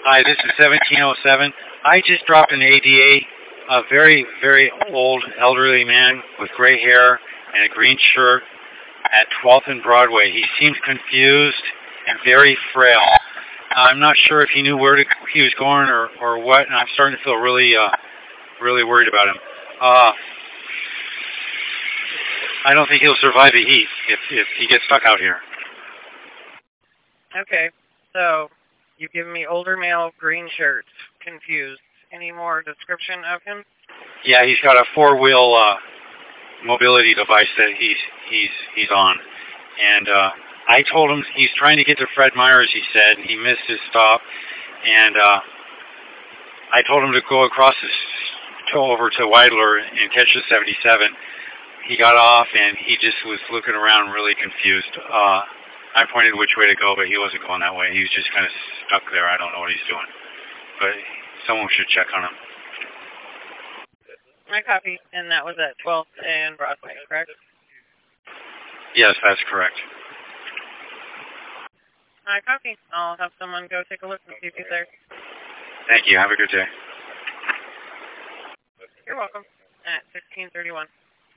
Hi, this is 1707. I just dropped an ADA, a very, very old elderly man with gray hair and a green shirt at 12th and Broadway. He seemed confused and very frail. I'm not sure if he knew where he was going or what, and I'm starting to feel really, really worried about him. I don't think he'll survive the heat if he gets stuck out here. Okay, so you give me older male, green shirt, confused. Any more description of him? Yeah, he's got a four-wheel mobility device that he's on, and I told him he's trying to get to Fred Meyer's. He said he missed his stop, and I told him to go across over to Weidler and catch the 77. He got off, and he just was looking around really confused. I pointed which way to go, but he wasn't going that way. He was just kind of stuck there. I don't know what he's doing. But someone should check on him. I copy, and that was at 12th and Broadway, correct? Yes, that's correct. I copy. I'll have someone go take a look and see if he's there. Thank you. Have a good day. You're welcome. At 1631.